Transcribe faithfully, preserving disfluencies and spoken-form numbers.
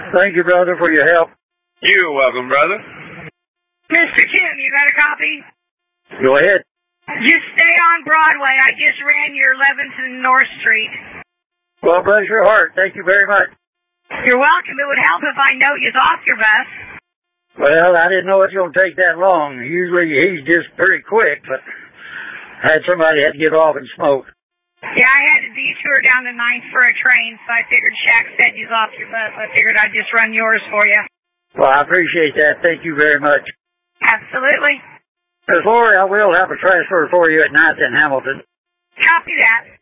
Thank you, brother, for your help. You're welcome, brother. Mister Tim, you got a copy? Go ahead. Just stay on Broadway. I just ran your Levinson North Street. Well, bless your heart. Thank you very much. You're welcome. It would help if I note you off your bus. Well, I didn't know it was going to take that long. Usually he's just pretty quick, but I had somebody had to get off and smoke. Yeah, I had to detour down to ninth for a train, so I figured Shaq sent you off your bus. I figured I'd just run yours for you. Well, I appreciate that. Thank you very much. Absolutely. Miss Lori, I will have a transfer for you at ninth in Hamilton. Copy that.